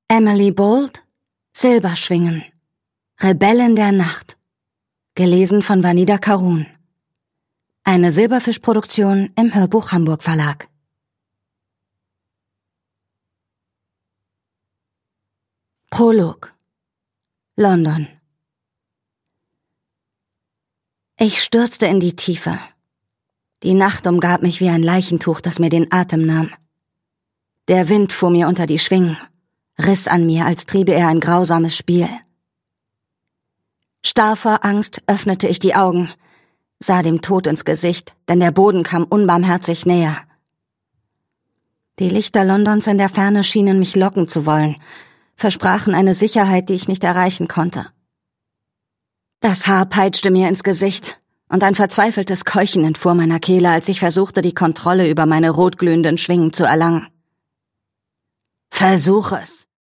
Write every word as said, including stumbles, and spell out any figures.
Emily Bold, Silberschwingen, Rebellen der Nacht. Gelesen von Vanida Karun. Eine Silberfisch-Produktion im Hörbuch Hamburg Verlag. Prolog. London. Ich stürzte in die Tiefe. Die Nacht umgab mich wie ein Leichentuch, das mir den Atem nahm. Der Wind fuhr mir unter die Schwingen, riss an mir, als triebe er ein grausames Spiel. Starr vor Angst öffnete ich die Augen, sah dem Tod ins Gesicht, denn der Boden kam unbarmherzig näher. Die Lichter Londons in der Ferne schienen mich locken zu wollen, versprachen eine Sicherheit, die ich nicht erreichen konnte. Das Haar peitschte mir ins Gesicht, und ein verzweifeltes Keuchen entfuhr meiner Kehle, als ich versuchte, die Kontrolle über meine rotglühenden Schwingen zu erlangen. »Versuch es«,